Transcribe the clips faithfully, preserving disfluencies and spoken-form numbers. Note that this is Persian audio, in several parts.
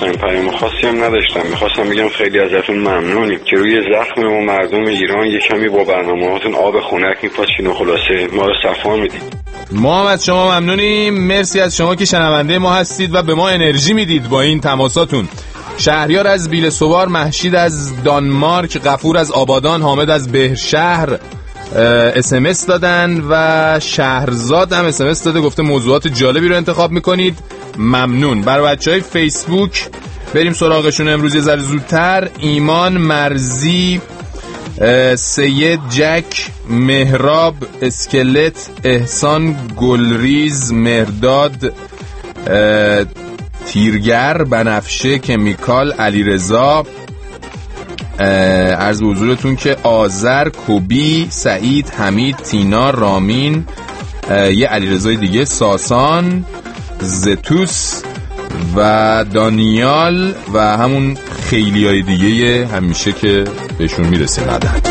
میخوایم، پیام خاصی هم نداشتم. میخواستم بگم خیلی ازتون ممنونیم که روی زخم ما مردم ایران یه کمی با برنامه‌هاتون آب خنک میپاشین و خلاصه ما رو صفا میدید. ما هم از شما ممنونیم. مرسی از شما که شنونده ما هستید و به ما انرژی میدید با این تماساتون. شهریار از بیلسوار، محشید از دانمارک، غفور از آبادان، حامد از بهشهر اس ام اس دادن و شهرزاد هم اس ام اس داده، گفته موضوعات جالبی رو انتخاب میکنید. ممنون. برای بچهای فیسبوک بریم سراغشون امروز یه ذره زودتر. ایمان مرزی، سید جک، مهراب، اسکلت، احسان گلریز، مرداد، تیرگر، بنفشه، کمیکال، علیرضا، عرض به حضورتون که آذر، کوبی، سعید، حمید، تینا، رامین، یه علیرضای دیگه، ساسان، زتوس و دانیال و همون خیلی های دیگه همیشه که بهشون میرسه ندن.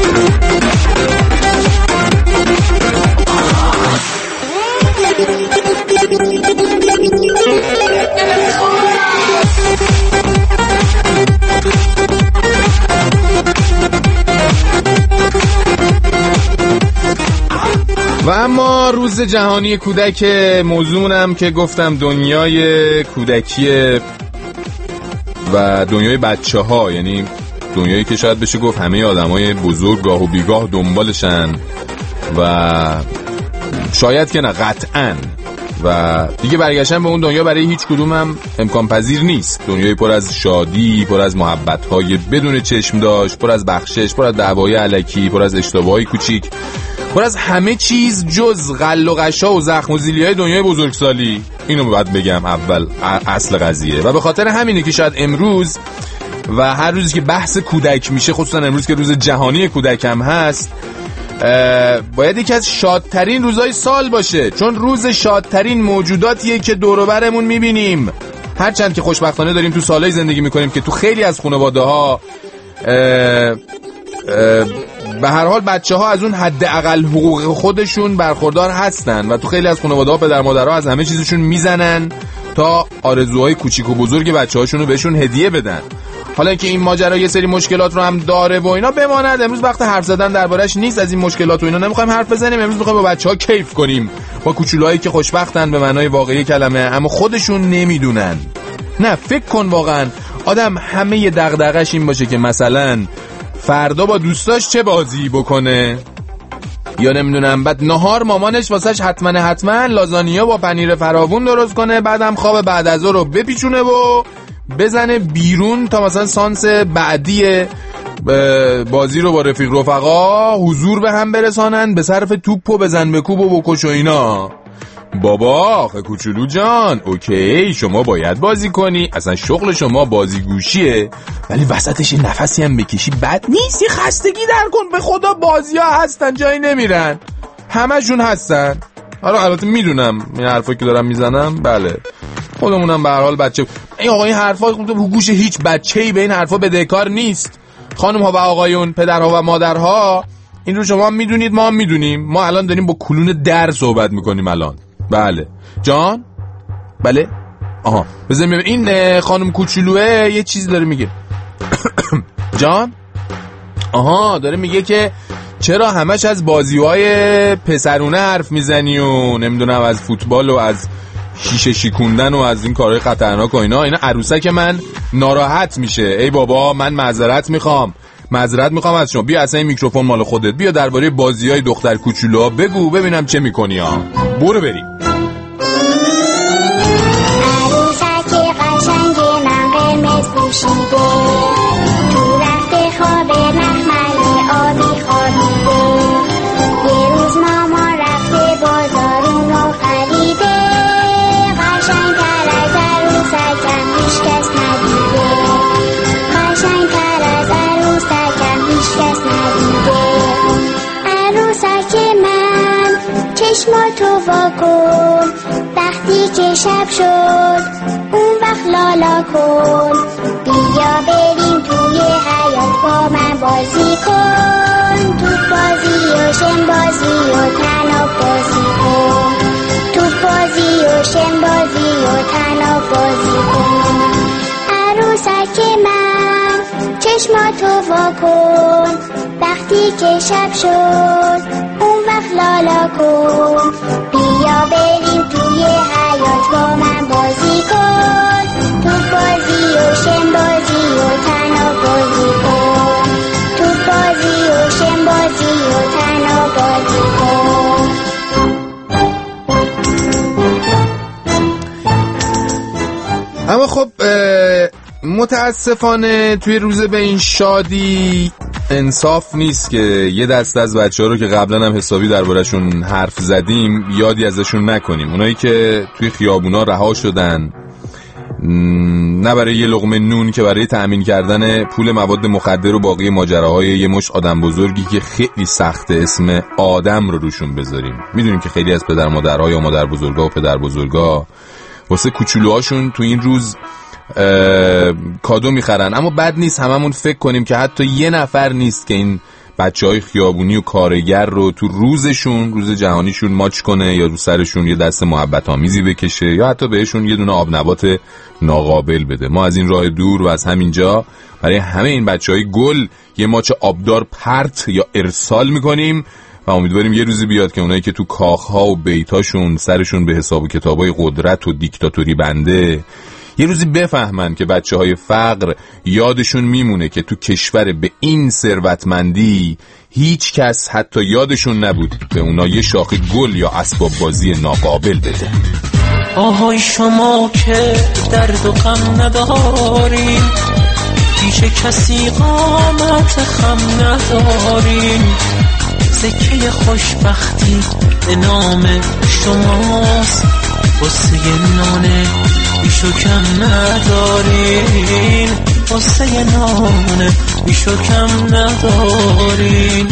و اما روز جهانی کودک موضوعم که گفتم دنیای کودکی و دنیای بچه ها، یعنی دنیایی که شاید بشه گفت همه آدمای بزرگ گاه و بیگاه دنبالشن و شاید که نه قطعاً و دیگه برگشتن به اون دنیا برای هیچ کدوم هم امکان پذیر نیست. دنیای پر از شادی، پر از محبت‌های بدون چشم داشت، پر از بخشش، پر از دعوای الکی، پر از اشتباهای کوچیک، پر از همه چیز جز غل و غشا و زخم و زیلیای دنیای بزرگسالی. اینو باید بگم اول اصل قضیه. و به خاطر همینه که شاید امروز و هر روزی که بحث کودک میشه، خصوصا امروز که روز جهانی کودک هم هست، باید یکی از شادترین روزهای سال باشه، چون روز شادترین موجوداتیه که دور و برمون میبینیم. هرچند که خوشبختانه داریم تو سالهای زندگی میکنیم که تو خیلی از خانواده ها به هر حال بچه ها از اون حداقل حقوق خودشون برخوردار هستن و تو خیلی از خانواده ها پدر مادرها از همه چیزشون میزنن تا آرزوهای کوچیک و بزرگ بچه هاشون رو بهشون هدیه بدن. حالا که این ماجرا یه سری مشکلات رو هم داره و اینا بماند، امروز وقت حرف زدن دربارش نیست. از این مشکلات و اینا نمیخوایم حرف بزنیم. امروز میخوایم با بچه‌ها کیف کنیم، با کوچولوهایی که خوشبختن به معنای واقعی کلمه اما خودشون نمیدونن. نه فکر کن واقعا آدم همه دغدغش این باشه که مثلا فردا با دوستاش چه بازی بکنه، یا نمیدونم بعد نهار مامانش واسش حتما حتما لازانیا با پنیر فراوون درست کنه، بعدم خواب بعد از رو بپیچونه و بزنه بیرون تا مثلا سانس بعدی بازی رو با رفیق رفقا حضور به هم برسانن، به صرف توپ و بزن بکوب و بکش و اینا. بابا آخه کوچولو جان، اوکی شما باید بازی کنی، اصلا شغل شما بازی گوشیه، ولی وسطش این نفسی هم بکشی بد نیست. یه خستگی در کن، به خدا بازی ها هستن جایی نمیرن، همه جون هستن. حالا البته میدونم این حرفا که دارم میزنم، بله خودمونم به هر حال بچه، این آقا این حرفا گوش هیچ بچه‌ای به این حرفا بدهکار نیست. خانم ها و آقایون، پدرها و مادرها، این رو شما میدونید، ما هم میدونیم. ما الان داریم با کلون در صحبت میکنیم الان. بله جان، بله آها بذاریم این خانم کوچولوه یه چیزی داره میگه. جان آها داره میگه که چرا همش از بازی‌های پسرونه حرف میزنی و نمیدونم از فوتبال و از شیشه شیکوندن و از این کارهای خطرناک و اینا. اینا عروسک من ناراحت میشه. ای بابا من معذرت میخوام، معذرت میخوام از شما. بیا اصلا این میکروفون مال خودت، بیا درباره بازی‌های دختر کوچولوها بگو ببینم چه میکنی ها. برو بریم. عروسک قشنگ من قرمز پوشیده، تو رخت خواب مخمل آبی خوابیده. یه روز مامان رفته بازار اونو خریده، قشنگ‌تر از عروسکم هیچ کس ندیده، قشنگ‌تر از عروسکم هیچ کس ندیده. عروسک من چشماتو وا کن، وقتی که شب شد اون وقت لالا کن. بیا بریم توی حیاط با من بازی کن، تو بازی و شم بازی و تناب بازی کن، تو بازی و شم بازی و تناب بازی کن. تو وا کن، وقتی که شب شد اون وقت لالا کن. بیا بریم توی حیاط با من بازی کن، تو بازی و شم بازی و تنها بازی کن، تو بازی و شم بازی و تنها بازی کن. اما خب متاسفانه توی روز به این شادی انصاف نیست که یه دسته از بچه‌ها رو که قبلا هم حسابی درباره‌شون حرف زدیم یادی ازشون نکنیم. اونایی که توی خیابونا رها شدن، نه برای یه لقمه نون که برای تأمین کردن پول مواد مخدر و باقی ماجراهای یه مشت آدم بزرگی که خیلی سخته اسم آدم رو روشون بذاریم. میدونیم که خیلی از پدر مادرها یا مادر بزرگا و پدر بزرگا واسه کوچولوهاشون تو این روز کادو میخرن، اما بد نیست هممون فکر کنیم که حتی یه نفر نیست که این بچهای خیابونی و کارگر رو تو روزشون، روز جهانیشون ماچ کنه یا رو سرشون یه دست محبت آمیزی بکشه یا حتی بهشون یه دونه آب نبات ناقابل بده. ما از این راه دور و از همینجا برای همه این بچهای گل یه ماچ آبدار پرت یا ارسال میکنیم و امیدواریم یه روزی بیاد که اونایی که تو کاخها و بیتاشون سرشون به حساب و کتابای قدرت و دیکتاتوری بنده یه روزی بفهمن که بچه های فقر یادشون میمونه که تو کشور به این ثروتمندی هیچ کس حتی یادشون نبود به اونا یه شاخه گل یا اسباب بازی ناقابل بده. آهای شما که درد و غم ندارین، پیش کسی قامت خم ندارین، سکه خوشبختی به نام شماست، قصه نانه بیشو کم ندارین، قصه نانه بیشو کم ندارین.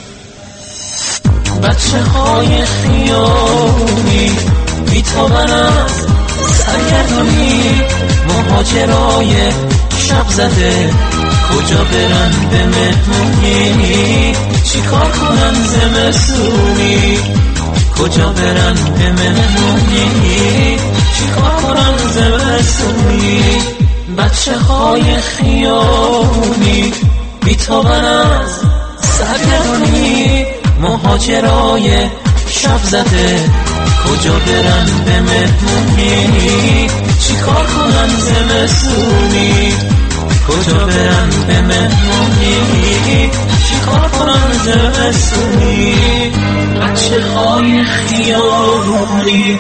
بچه های خیابونی بیتابن از سرگردونی، مهاجرای شب زده کجا برن به مهمونی، چی کار کنن زمستونی کجا برن به مهمونی، چی کار کنن زمستونی. بچه های خیابونی بیتابن از سرگردونی، مهاجرای شب زده کجا برن به مهمونی، چی کار کنن زمستونی کجا برن به مهمونی، چی کار کنن زمستونی. بچه های خیابونی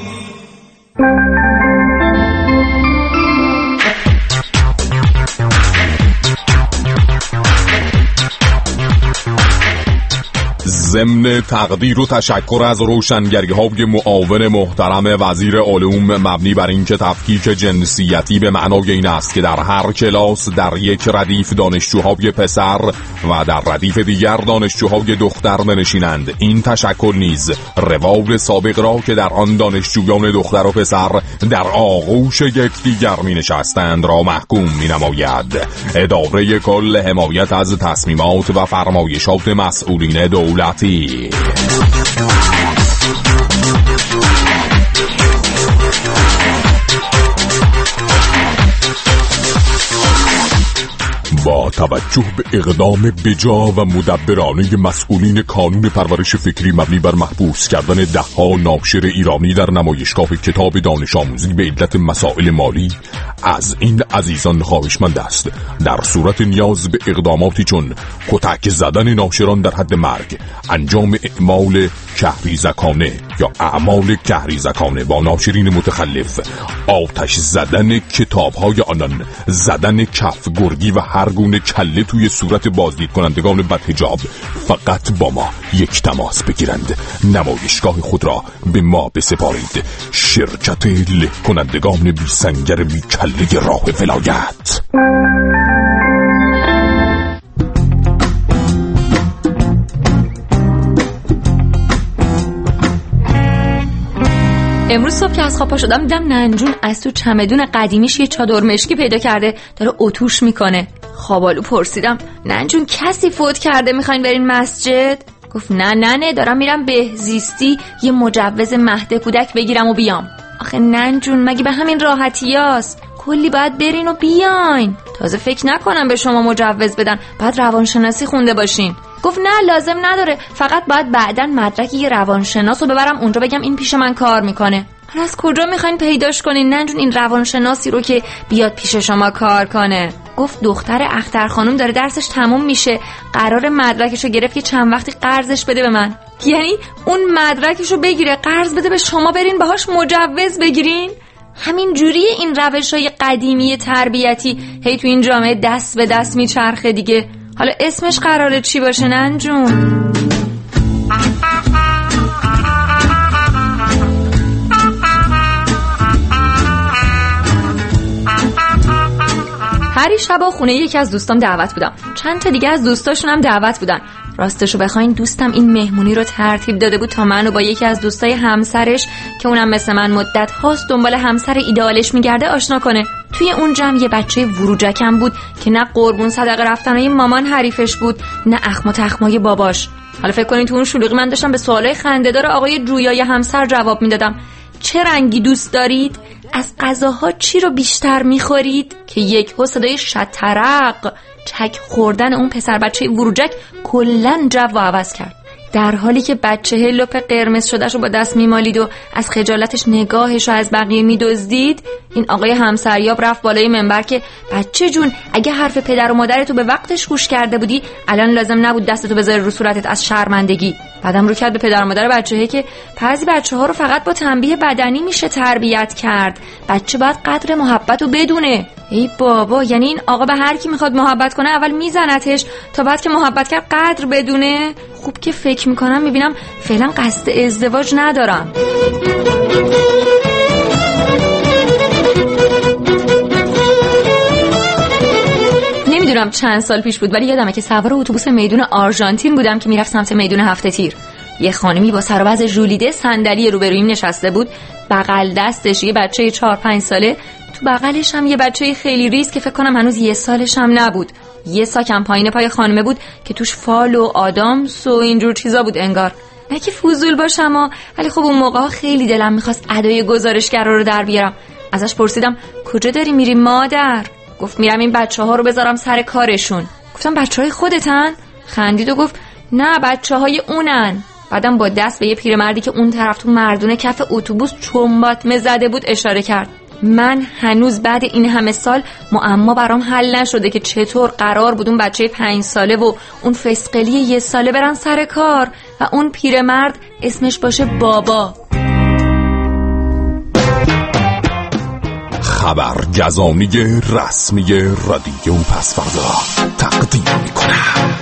ضمن تقدیر و تشکر از روشنگری‌های معاون محترم وزیر علوم مبنی بر اینکه تفکیک جنسیتی به معنای این است که در هر کلاس در یک ردیف دانشجوهای پسر و در ردیف دیگر دانشجوهای دختر بنشینند، این تشکر نیز روال سابق را که در آن دانشجویان دختر و پسر در آغوش یکدیگر می‌نشستند را محکوم می‌نماید. اداره کل حمایت از تصمیمات و فرمایشات مسئولین دولتی. با توجه به اقدام بجا و مدبرانه مسئولین کانون پرورش فکری مبنی بر محبوس کردن ده‌ها ناشر ایرانی در نمایشگاه کتاب دانش آموزی به علت مسائل مالی، از این عزیزان خواهشمند است در صورت نیاز به اقداماتی چون کتک زدن ناشران در حد مرگ، انجام اعمال کهریزکانه یا اعمال کهریزکانه با ناشرین متخلف، آتش زدن کتاب‌های آنان، زدن کف گرگی و هر گونه کله توی صورت بازدید کنندگان بدحجاب، فقط با ما یک تماس بگیرند. نمایشگاه خود را به ما بسپارید. شرکت له کنندگان بی سنگر بی کله راه ولایت. امروز صبح که از خواب پا شدم دیدم ننجون از تو چمدون قدیمیش یه چادر مشکی پیدا کرده داره اتوش میکنه. خوابالو پرسیدم ننجون کسی فوت کرده میخواین برین مسجد؟ گفت نه نه نه دارم میرم بهزیستی یه مجوز مهد کودک بگیرم و بیام. آخه ننجون مگه به همین راحتی هست؟ کلی باید برین و بیاین. تازه فکر نکنم به شما مجوز بدن، بعد روانشناسی خونده باشین. گفت نه لازم نداره، فقط باید بعداً مدرک یه روانشناس رو ببرم اونجا بگم این پیش من کار میکنه. حالا از کجا میخواین پیداش کنین ننجون این روانشناسی رو که بیاد پیش شما کار کنه؟ گفت دختر اختر خانم داره درسش تموم میشه، قرار مدرکشو گرفت که چند وقتی قرضش بده به من. یعنی اون مدرکشو بگیره قرض بده به شما برین باهاش مجوز بگیرین؟ همین جوری این روش‌های قدیمی تربیتی هی تو این جامعه دست به دست میچرخه دیگه. حالا اسمش قراره چی باشه ننجون؟ هر شب خونه یکی از دوستام دعوت بودم، چند تا دیگه از دوستاشون هم دعوت بودن. راستشو بخواین دوستم این مهمونی رو ترتیب داده بود تا منو با یکی از دوستای همسرش که اونم مثل من مدت هاست دنبال همسر ایدئالش میگرده آشنا کنه. توی اون جمع یه بچه وروجکم بود که نه قربون صدقه رفتنای مامان حریفش بود نه اخم و تخمای باباش. حالا فکر کنین تو اون شلوغی من داشتم به سوالای خنده‌دار آقای جویای همسر جواب میدادم. چه رنگی دوست دارید؟ از غذاها چی رو بیشتر میخورید؟ که یک هو صدای شطرق چک خوردن اون پسر بچه وروجک کلن جو و عوض کرد. در حالی که بچه لپ قرمز شدهشو با دست میمالید و از خجالتش نگاهشو از بقیه میدزدید، این آقای همسریاب رفت بالای منبر که بچه جون اگه حرف پدر و مادرتو به وقتش گوش کرده بودی الان لازم نبود دستتو بذاری رو صورتت از شرمندگی. بعدم رو کرد به پدر و مادر بچه‌ها که بعضی بچه‌ها رو فقط با تنبیه بدنی میشه تربیت کرد، بچه باید قدر محبتو بدونه. ای بابا، یعنی این آقا به هر کی میخواد محبت کنه اول میزنتش تا بعد که محبت کرد قدر بدونه؟ خوب که فکر میکنم میبینم فعلا قصد ازدواج ندارم. نمیدونم چند سال پیش بود ولی یادمه که سوار اتوبوس میدون آرژانتین بودم که میرفت سمت میدون هفته تیر. یه خانمی با سر و وضع ژولیده صندلی روبرویم نشسته بود، بغل دستش یه بچه چهار پنج ساله، تو بغلش هم یه بچه خیلی ریز که فکر کنم هنوز یه سالش هم نبود. یه ساکم پایین پای خانمه بود که توش فال و آدامس و اینجور چیزا بود انگار. نه که فضول باشم ولی خب اون موقع خیلی دلم میخواست ادای گزارشگرا رو در بیارم. ازش پرسیدم کجا داری میری مادر؟ گفت میرم این بچه ها رو بذارم سر کارشون. گفتم بچه های خودتن؟ خندید و گفت نه بچه های اونن. بعدم با دست به یه پیرمردی که اون طرف تو مردونه کف اتوبوس چنباتمه زده بود اشاره کرد. من هنوز بعد این همه سال معما برام حل نشده که چطور قرار بود اون بچه پنج ساله و اون فسقلی یه ساله برن سر کار و اون پیرمرد اسمش باشه بابا. خبرگزانی رسمی رادیو پس‌فردا تقدیم می‌کنم.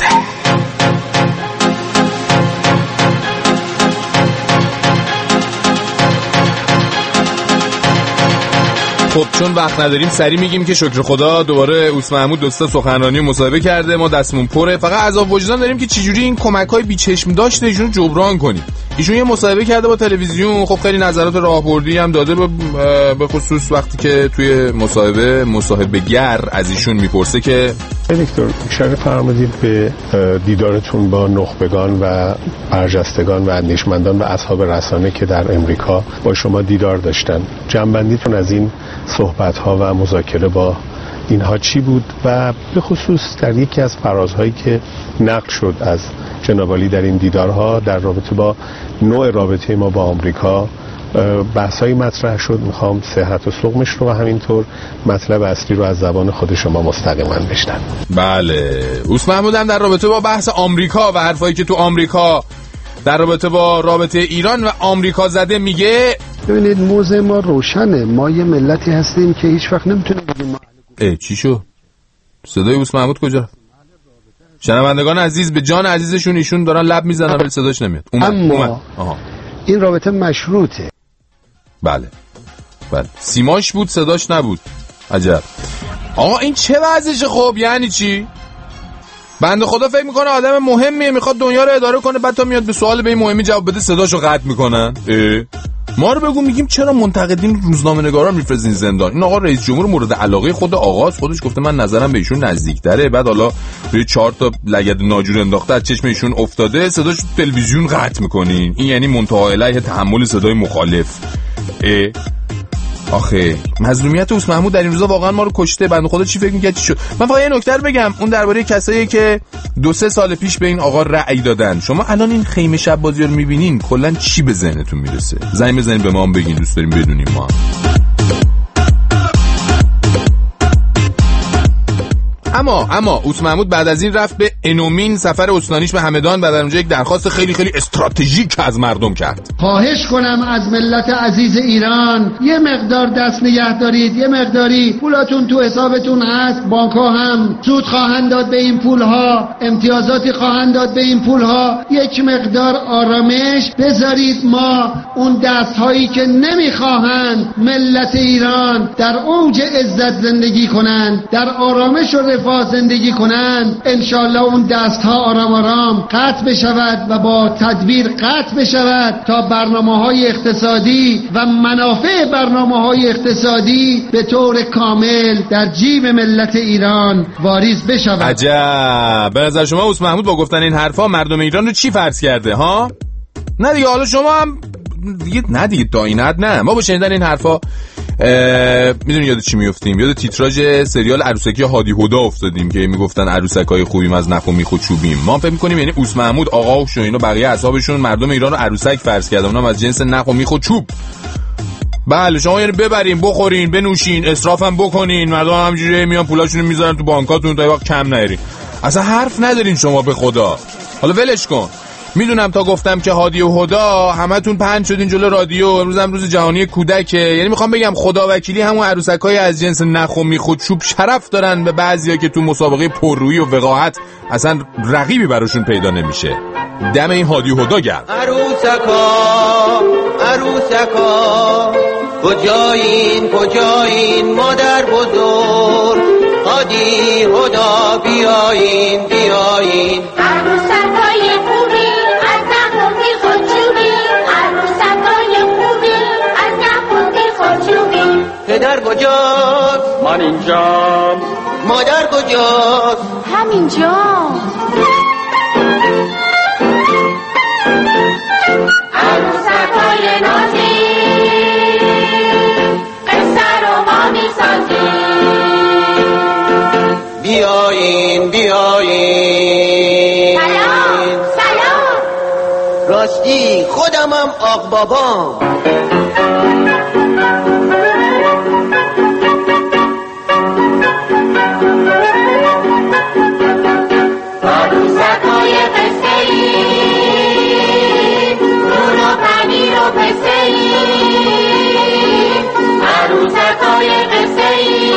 خب چون وقت نداریم سری میگیم که شکر خدا دوباره اوس محمود دوستا سخنرانی مصاحبه کرده، ما دستمون پره، فقط عذاب وجدان داریم که چجوری این کمک‌های بی‌چشم داشته ایشون جبران کنیم. ایشون یه مصاحبه کرده با تلویزیون، خب خیلی نظرات راهبردی هم داده، به خصوص وقتی که توی مصاحبه مصاحبه‌گر از ایشون میپرسه که دکتر اشاره فرمودید به دیدارتون با نخبگان و برجستگان و اندیشمندان و اصحاب رسانه که در امریکا با شما دیدار داشتن. جنبندیتون از این صحبت‌ها و مذاکره با اینها چی بود و به خصوص در یکی از فرازهایی که نقل شد از جناب عالی در این دیدارها در رابطه با نوع رابطه ما با آمریکا بحثایی مطرح شد. میخوام صحت و سقمش رو و همینطور مطلب اصلی رو از زبان خود شما مستقیما بشنوم. بله، اوس محمود هم در رابطه با بحث آمریکا و حرفایی که تو آمریکا در رابطه با رابطه ایران و آمریکا زده میگه. ببینید موضوع ما روشنه، ما یه ملتی هستیم که هیچ وقت نمیتونه بگیم ما. اه چی شو؟ صدای اوس محمود کجا؟ شنوندگان عزیز به جان عزیزشون ایشون دارن لب میزنن ولی صداش نمیاد. اومد. اما اومد. آها. این رابطه مشروطه. بله بله سیماش بود صداش نبود. عجب. آقا این چه وضعشه؟ خب یعنی چی؟ بنده خدا فکر میکنه آدم مهمیه میخواد دنیا رو اداره کنه، بعد تا میاد به سوال به این مهمی جواب بده صداشو قطع میکنن. ما رو بگو میگیم چرا منتقدین روزنامه‌نگارا میفرستین زندان؟ این آقا رئیس جمهور مورد علاقه خود آقاست، خودش گفته من نظرم به ایشون نزدیک‌تره، بعد حالا روی چهار تا لگد ناجور انداخته از چشم ایشون افتاده صداش تلویزیون قطع میکنین. این یعنی منتهی علیه تحمل صدای مخالف. اه آخه مظلومیت اوس محمود در این روزا واقعا ما رو کشته. بنده خدا چی فکر می‌کرد چی شد؟ من فقط یه نکته رو بگم، اون درباره کسایی که دو سه سال پیش به این آقا رأی دادن. شما الان این خیمه شب بازی رو می‌بینین، کلا چی به ذهنتون میرسه؟ زنگ بزنید به ما هم بگین، دوست داریم بدونیم ما. اما اما اوس محمود بعد از این رفت به انومین، سفر استانیش به همدان، بعد از اونجا یک درخواست خیلی خیلی استراتژیک از مردم کرد. خواهش کنم از ملت عزیز ایران یه مقدار دست نگه دارید، یه مقداری پولاتون تو حسابتون هست، بانک‌ها هم سود خواهند داد به این پول‌ها، امتیازاتی خواهند داد به این پول‌ها، یک مقدار آرامش بذارید. ما اون دست‌هایی که نمی‌خواهند ملت ایران در اوج عزت زندگی کنند، در آرامش و رفاه زندگی کنند، انشالله اون دستها آرام آرام قطع بشود و با تدبیر قطع بشود تا برنامه‌های اقتصادی و منافع برنامه‌های اقتصادی به طور کامل در جیب ملت ایران واریز بشود. عجب. به نظر شما اوس محمود با گفتن این حرفا مردم ایران رو چی فرض کرده ها؟ نه دیگه، حالا شما هم دیگه نه دیگه تا این حد نه. ما با شنیدن این حرفا میدونی یاد چی میافتیم؟ یاد تیتراژ سریال عروسکی هادی هدا افتادیم که میگفتن عروسکای خوبیم از نخو میخو چوبیم. ما فکر میکنیم یعنی اوس محمود آقا و اینا بقیه اصحابشون مردم ایران رو عروسک فرض کردن، اونم از جنس نخو میخو چوب. بله شما یعنی ببرین بخورین بنوشین اسرافم بکنین، مردم همینجوری میان پولاشونو میذارن تو بانکاتون تا وقت کم نیارین. اصلا حرف ندارین شما به خدا. حالا ولش کن. میدونم تا گفتم که هادی و هدا همتون پهن شدین جلو رادیو، امروز هم روز جهانی کودکه، یعنی میخوام بگم خدا وکیلی همون عروسکای از جنس نخ و میخ و چوب شرف دارن به بعضیا که تو مسابقه پررویی و وقاحت اصلا رقیبی براشون پیدا نمیشه. دم این هادی و هدا گرم. عروسکا عروسکا کجایین کجایین مادر بزرگ، هادی هدا بیاین بیاین. عروسکای خوبی از نخ و میخ و چوبی، عروسکای خوبی از نخ و میخ و چوبی. پدر کجاست؟ من اینجام. مادر کجاست؟ همینجام. عروسکای نازی قصه رو ما میسازیم. بیاین بیاین. سلام سلام. راستی خودمم آق بابام. عروسکای قصه‌ای نون و پنیر و پسه‌ای، عروسکای قصه‌ای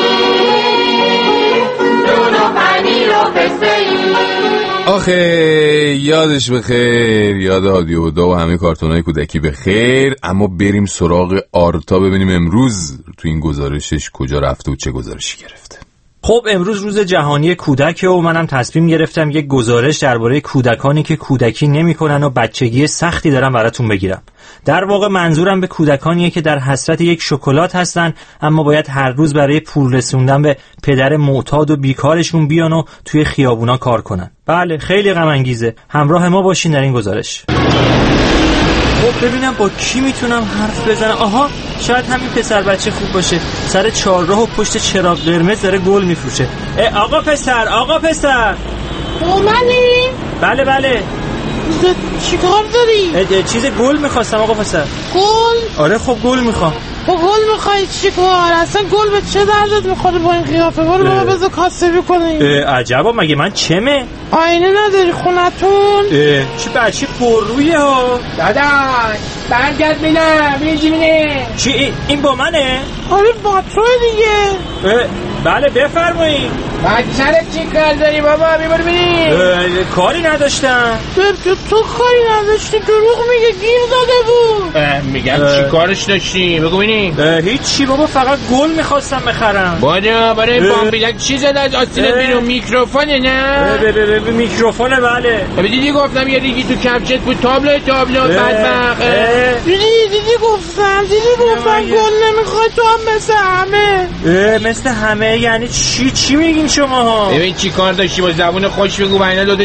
نون و پنیر و پسه‌ای. آخه یادش بخیر، یاد هادی و هدا و همه کارتونای کودکی بخیر. اما بریم سراغ آرتا ببینیم امروز تو این گزارشش کجا رفته و چه گزارشی گرفته. خب امروز روز جهانی کودک و منم تصمیم گرفتم یک گزارش درباره کودکانی که کودکی نمی‌کنن و بچگی سختی دارن براتون بگیرم. در واقع منظورم به کودکانیه که در حسرت یک شکلات هستن، اما باید هر روز برای پول رسوندن به پدر معتاد و بیکارشون بیان و توی خیابونا کار کنن. بله خیلی غم انگیزه. همراه ما باشین در این گزارش. خب ببینم با کی میتونم حرف بزنم. آها شاید همین پسر بچه خوب باشه، سر چهارراه و پشت چراغ قرمز داره گل میفروشه. آقا پسر آقا پسر منی؟ بله بله. چی کار داری؟ چیز گل میخواستم آقا پسر. گل؟ آره خب گل میخوام. با گل میخوای چی کار؟ اصلا گل به چه دردت میخوره با این قیافه؟ برو بابا بذار کاسبی کنی. عجبا مگه من چمه؟ آینه نداری خونتون؟ چی بچه پر رویه ها؟ داداش برگرد بینم بینجی بینه. چی این با منه؟ آره با تو دیگه. بله بفرمایید. بچه‌رت چی کار داری بابا؟ بیبر بینی. کاری نداشتم. تو تو کاری نداشتی، دروغ میگه، گیر داده بود. میگم چی کارش داشتی؟ بگو بینی. هیچی بابا، فقط گل میخواستم بخرم. بادا برای بامبیلک چی زد از آستینت بیرون؟ میکروفونه نه؟ میکروفونه بله. دیدی گفتم یه ریگی تو کپچت بود، تابلو تابلو بدبخت. دیدی دیدی گفتم دیدی گفتم گل نمیخوای تو هم مثل همه. مثل همه یعنی چی چی میگین شما ها؟ ببین چی کار داشتی با زبون خوش بگو، وگرنه دو